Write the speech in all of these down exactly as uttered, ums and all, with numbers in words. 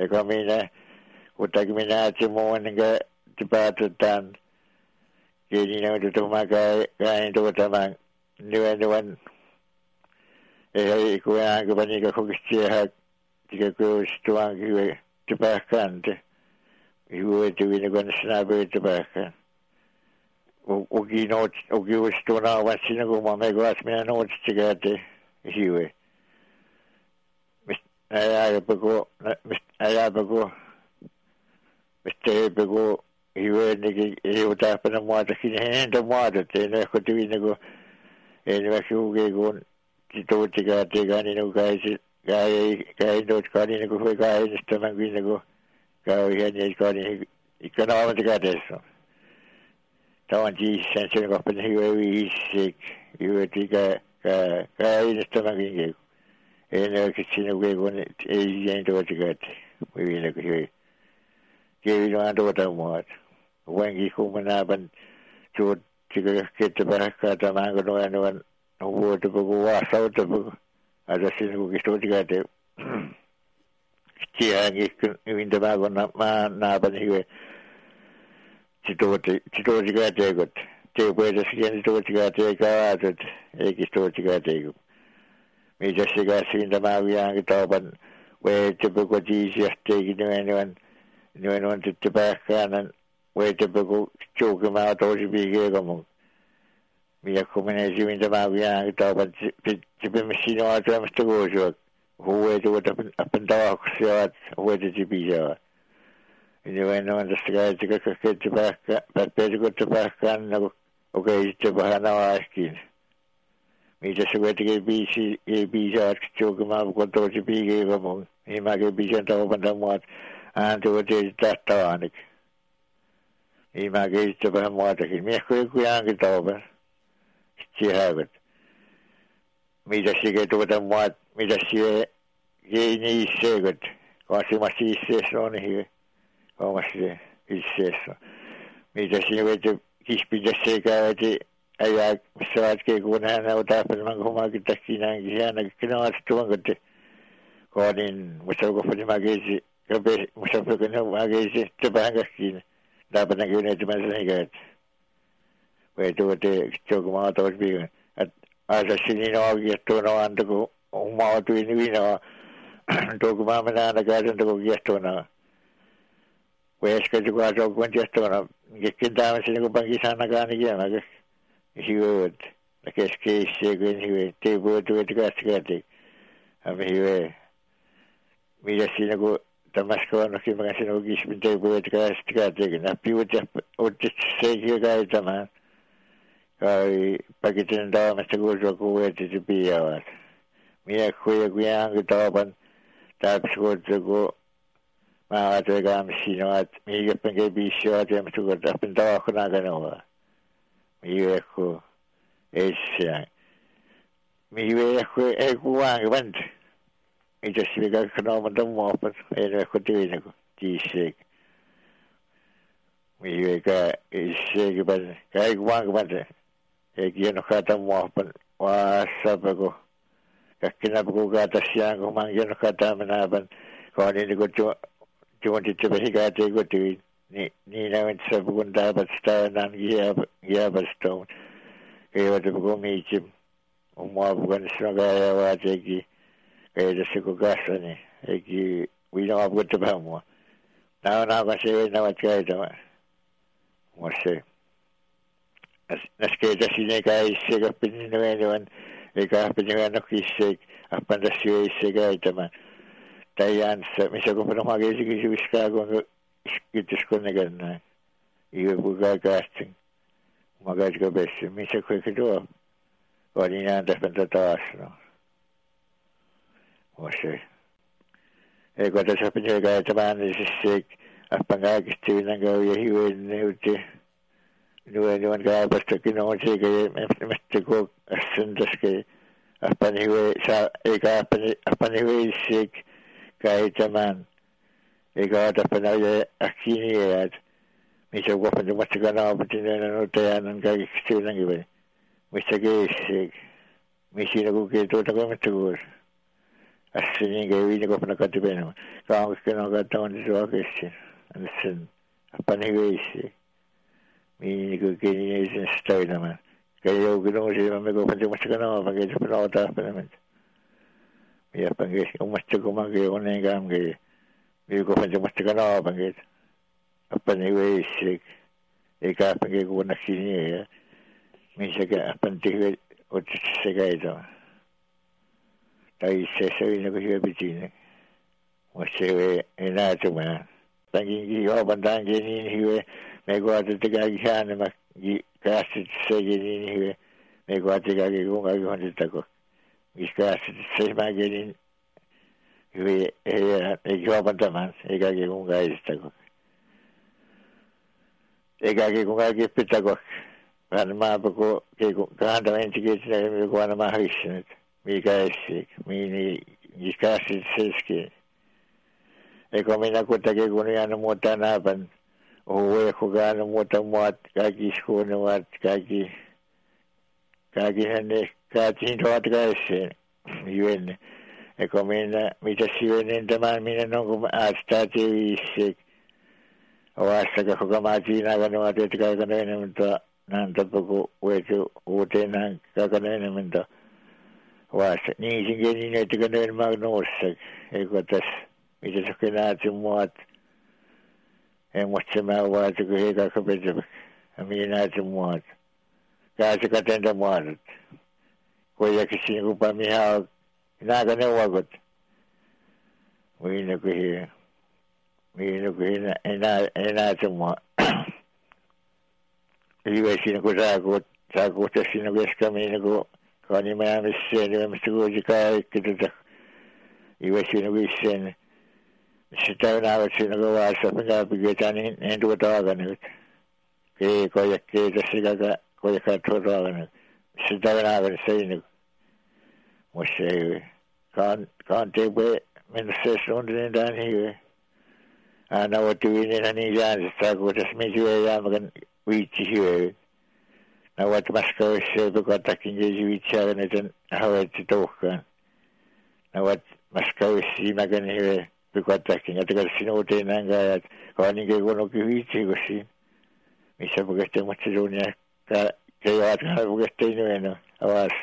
eka mina utaki mina timo nga tipatutan kini na to maka kain to tamang niwan niwan eh ko ang bani ka ko ha tika ko stuang ki tipakan te iu te wina ko snabe tipakan o gino o giu stona wa sina ko ma me ko asmina no tigate iu Aya pego, aya pego, Mister Pego, iwe niki iu tapa na moata kini henda moata te na ko tu ina ko e na ku ge go ti to ti ga te ga ni no ga si ga e ga e do ka ni ko fe ga e sta na gu ni ko ga e ni ko ni i ka na ma ti ga te so ta wan ji sen se ko pe ni we wi sik iwe ti ga ga ga e sta na gu ni e na ki si no ge go ni e ye do ti ga te we ni ko he ke vi no ando ta mo wengi kumana ban tu tiga kita beraka tamang no no no wo tu bu wa sa tu bu ada sin ku kisto tiga te ti angi in de ba na ma na ban hiwe ti to ti to tiga te got te bu de sin to tiga te ka at e kisto tiga te mi ja siga sin de ma wi ang to ban we tu bu ko ji si te gi no no no no te ba kan we te pego choke ma to ji bi ge como mi ya come ne ji minda ma via che to pa ti pe machino a tra sto go jo ho we to what up and down so we te ji bi ja e ne no and sta ga ti che ti ba pa pe go te ba kan na o ke ti ba na a skin mi je se we te ge bi si e bi ja choke ma ko to ji bi ge como e ma ge bi ja to pa da mo and to te ta ta anik I magari te ba mo ta ki mi ko ku yang ki to ba si havet mi da si ke to ta mo mi da si ge ni se gut ko si ma si se so ni he ko ma si i se so mi da si we te ki spi da se ka te ai a so ke ku na na ta pa ma ko ma ki ta ki na ki na ki na to ma te ko ni mo sa ko fa ni magari ke be mo sa ko na magari te ba ga ki dapat nak guna cuma sahaja. Betul betul cukup mahu tahu juga. Ada sini no gitu no anda ko mahu tu ini no. Cukup mahu mana ada kerja tu gitu no. Wes kerja kerja pun gitu no. Kita mesti ko bagi sana kan ni kan agak. Hiwet. Nak eske segen hiwet. Tebo tu itu kasih kasih. Kami hiwet. Mila sini ko Tamas ko no ki mga sinugis bintay buhat ka stika tigin. Api utak utak segi ka itaman. Kay pagitinda mas siguro ko ulit itipiyawan. Miya kuya kuya ang itapan. Tapos ko ko mga ataga sino at miya pangay bisyo at yung siguro tapintawa ko na ganawa. Miya ko es siya. Miya ko eh kuwang band. Ito siya ka na man mo pa eh ko din ko tisig mi ka isig ba kay gwang ba eh giano ka ta mo pa wa sabago kakina ko ga ta siya ko man giano ka ta manaban ko ni ko jo jo ti te higa te ko ti ni ni na wen sabago da ba sta nan giya giya ba sto e wa te ko mi chi o mo bu kan sra ga wa te gi e de se ko gasa ni e ki we don't have to ba mo na na ba se na wa tkai ta mo se as nas ke da sine ka se ga pin ni no en e ka pin ni no ki se a pa da se se ga ta ma tayan se mi se ko no ma ge se ki se ska go ki te sko ne ga na i bu ga casting ma ga ga be se mi se ko ke do ko ni na da pen ta no Oke. Eh, kata saya penjaga teman di sisi apa nggak gitu nangga ya hiu ini uti. Dua dua nggak pasti kena uti kayak mesti kok sendas kayak apa nih hiu sa eka apa nih apa nih hiu sih kayak teman. Eka ada apa nih akhirnya ya. Misal gua pun cuma segala apa sih nana utean nangga gitu nangga. Mesti kayak sih. Mesti aku gitu tak mesti gue. Asini gawin ko pa nakatipin. Kung gusto na katawan sa question. Ano sin? Paniwisi. Mini ko kininisin sa tayo naman. Kaya yung gano'n siya, may ko pati mas ka naman, pag ito pinakota pa naman. May panggis, kung mas ko manggi, kung na yung kamgi, may ko pati mas ka naman, panggis. Paniwisi. Ika panggis ko na siniya. May siya pantigil, o siya ito. Tayo sasabi na ko siya bitin. Mas siya, inato man. Panggis ko, bandang ganyan hiwa, may ko ato tagagihan na mak, kasi sa ganyan hiwa, may ko ato tagagihan kung kagihon dito ko. Kasi sa mga ganyan hiwa, may ko bantaman, ikagihon kung kagihon dito ko. Ikagihon kung kagihon dito ko. Kaya mapa ko, kahanda may intikit na may ko na mahisin. May kasi, may kasi sa skin. Eko may nakutagi ko na yan mo tanapan. Uwe ko gano mo tamuat, kaki sko na wat, kaki, kaki hane, kaki hinto at kasi, yun. Eko may na, may tasiyon yung taman, may nanong kumaas, tati isik. Awasa ka ko kamati na gano at ito kakanoy naman to, nantapo ko, weto, ute na kakanoy naman to. Awasa, nising ganyan na ito kanoy na magnosak. Eko tas, Mita sa kinati mo at ang matsamawa sa kuhiga kapitibak. Amin natin mo at kasi katenda mo at kuya kasi ko pamihawag inaganawagot. May na kuhiga. May na kuhiga inatin mo. Iwa sinakutakot. Takot sa sinagas kami na ko. Kani mayamis siya. Di ba masagot si kaya kitatak. Iwa sinagisin. Sa tayo na ako sinagawa sa pinabigitan hindi ko tawagan nito. Kaya kuya kita siya ka kuya ka tawagan nito. Sa tayo na ako sa inyo. Masaya. Kante ba minasasyon din daan hiyo. Ana watuwin na niyan sa tago tas medyo ya magan wichi hiyo. Na wat maskaw siya bukatakin yung wichi aga na dyan hawad si Tohkan. Na wat maskaw siya magan hiyo. Bukatakin at tagal sinuti na nga at kawanin kayo kuno kiwichi ko siya. Misa bugastay mo sa dunya kayo at nga bugastay nyo ano awas.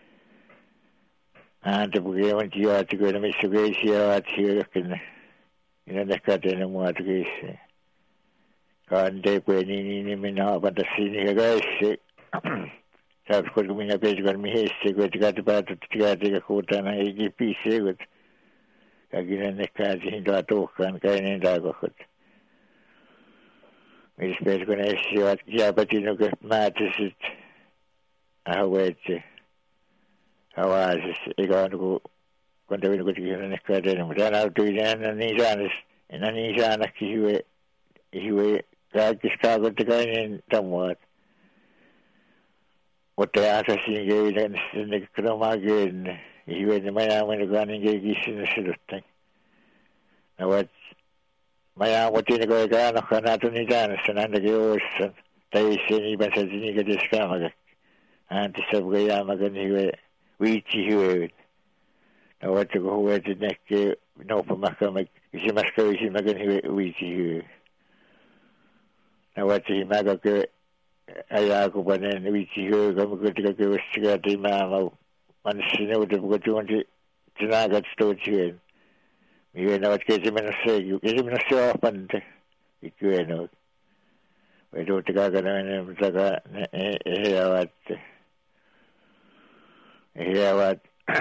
Ante bugay mo tiyo at ko na may sugay siya at siya kakin na. Inanakatay na mo at kayo siya. Kante po nini may nakapantasinig ka guys. Sabi ko kung minapes ko ang mihisi ko at katipato at katikakuta ng A G P siya ko. Kaginan na kasi hindi atukan, kaya na hindi ako. May respeto ko na siya at siya pati nung matisit. Ahawet siya. Hawasis. Ikaw ano ko, kung tawin ko tigilan na kada naman. Sana ako tuwin na nanisanas. Nanisanas kihiwe. Hiwe. Kagis kagod na kaya na tamuat. O tayo sa sinigay na nagkramagin. Hiwe na mayaman na kanin kayo gisin na silutang. Nawat mayaman ko tinagawa ka anak ka nato ni Danas sa nandagayosan. Tayo siniban sa diniga diskamagak. Antes sa bugaya magan hiwe. Wichi hiwe. Nawat ko huwe din na kayo naupamakam. Isimaskaw isimagan hiwe. Wichi hiwe. Nawat sa himaga ko ay ako pa na wichi hiwe. Kamagutika kayo siya tayo mamaw. Manasinaw da buka tuwanti tinagat sto chiyen. Miwe na wat kesi manasay. Kesi manasay apan te. Ikuwe na. Wedo tikaga na na mtaka na eheyawat. Eheyawat.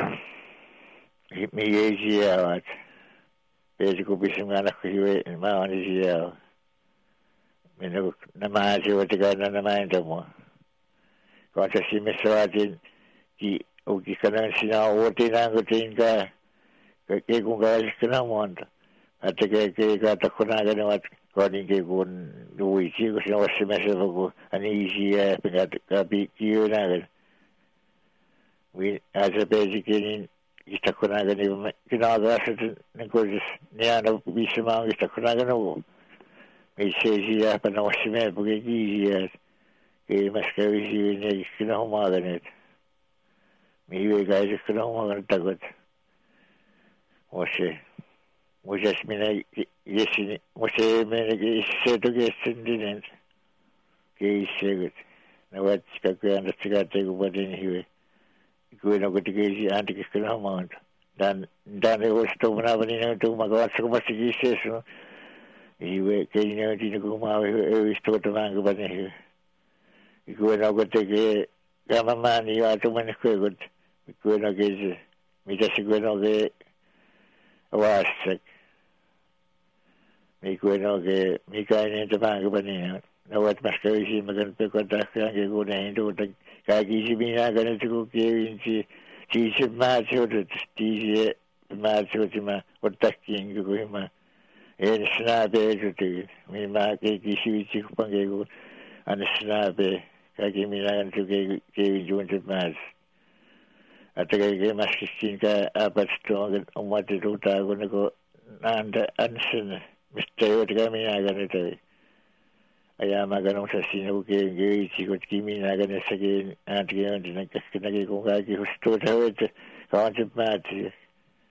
Miye siyawat. Pesi ko bisim anak ko hiwe. Mawan siyaw. Minag namahasi wa tikaga na namahin mo. Kung sa simisawatin ki o ki kanan sinawote na ang kutin ka. Kaya kung kayalis ka naman. At kaya kaya katakunaga naman. Kung kaya kung luwisi ko sinawasi mesa ko. Anisi ya pinakapikiyo na. Asa pesi kinin kitakunaga ni kinagasa ng kursus niya na bisa mga kitakunaga na ko. May sesi ya panawasi mesa pagkikisi ya. Kaya mas kawisi niya kinahumaga nito. Miwe guys ko lang mga tagot. Ose. Muchas mina yesini. Mose mina que se to que sendinen. Que se na wat ka ko anda tiga te ko badin hiwe. Ko na ko tiga si anti ke kana mount. Dan dan e was to na bani na to magawa sa ko masigi seso. Iwe ke ni ni ko ma e sto to na ko badin hiwe. Ko na ko te ke kama mani ya to man ko ko ko na ke mi ta si ko na ke wasek. Mi ko na ke mi ka ni te ba ko badin na wat mas ka isi magan pe ko ta ka ke ko na ndo ta ka ki si mi na ka na ko ke in si si si ma so to ti si ma so ti ma o ta ki ngi ko ma e sna be to ti mi ma ke ki si ti ko pa ke ko an sna be ka ki mi na ka ke ke ju nte ma ata ke ke mas ki ka a pa sto o ma te to ta ko na ko anda an sna mister o te ka mi na ka te aya magano sa sino ke ngi chi ko kimi na ga ne sa ke anti ke na ka ke ko ga ki sto ta wet ka on te ma